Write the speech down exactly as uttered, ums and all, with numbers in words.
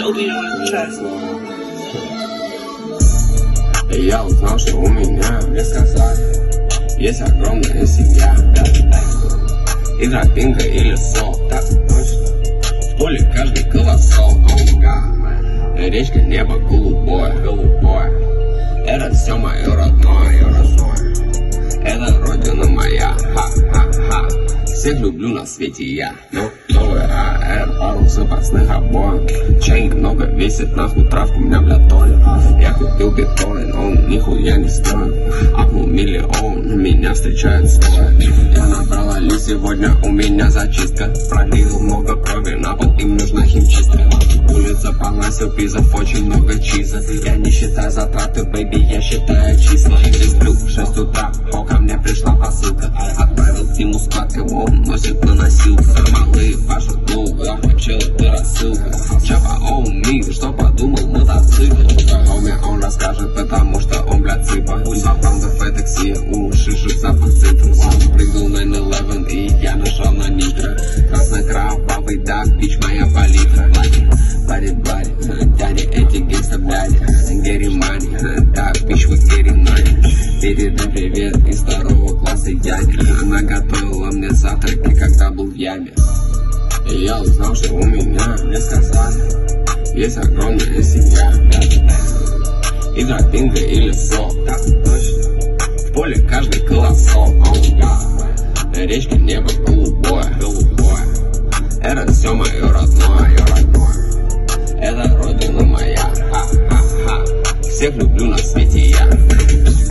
Я узнал, что у меня, мне сказали, есть огромная семья. И тропинка или сол, так точно. В поле каждый колосок. Речка, небо голубое, голубое. Это все мое родное, родное. Это родина моя, ха-ха-ха. Всех люблю на свете я. Ну, новый АР, пару запасных обоев. Чей много весит, нахуй травку у меня, бля, толя. Я купил биткоин, он нихуя не стоит. Апнул миллион, меня встречают стоя. Я набрал Али, сегодня у меня зачистка. Пролил много крови на пол, им нужна химчистка. Улица полна сюрпризов, очень много чиза. Я не считаю затраты, бэйби, я считаю числа. Сплю в шесть утра, о, ко мне пришла посылка. Отправил Тиму склад, его он носит на носилках. Малые, ваша долго, чел, ты рассылка. Чапа, оу, ми, что подумал мотоцикл? Хоми, он расскажет, потому что он, блядь, цыпа. Два паунда фэдекси, у шишек запах цитрус. Прыгнул на девять и я нажал на нитро. Красно-кровавый дак, бич моя палитра. Пари, пари, дяди, эти гейста, бляди. Герри мани, так, бич, вы герри мани. Передай привет из второго класса дяди. Она готовила мне завтраки, когда был в яме. И я узнал, что у меня, мне сказали, есть огромная семья. И тропинка или сол, так точно. В поле каждый колосок. Речка, небо голубое, голубое. Это все мое родное, родное. Это родина моя, ха-ха-ха. Всех люблю на свете.